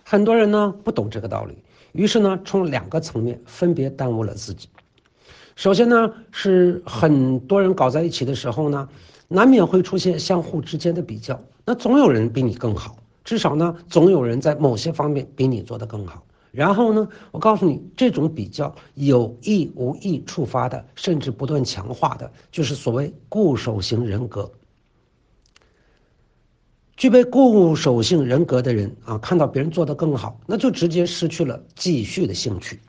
很多人呢不懂这个道理，于是呢从两个层面分别耽误了自己。首先呢是很多人搞在一起的时候呢，难免会出现相互之间的比较，那总有人比你更好，至少呢总有人在某些方面比你做得更好。然后呢，我告诉你，这种比较有意无意触发的，甚至不断强化的，就是所谓固守型人格。具备固守性人格的人啊，看到别人做得更好，那就直接失去了继续的兴趣。